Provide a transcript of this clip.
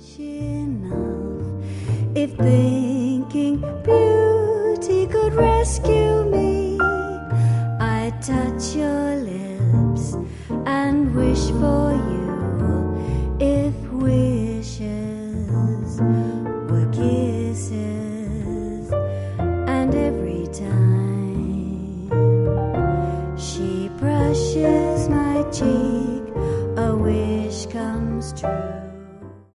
enough. If thinking beauty could rescue me, I'd touch your lips and wish for you. If wishes were kisses, and every time she brushes my cheek, a wish comes true.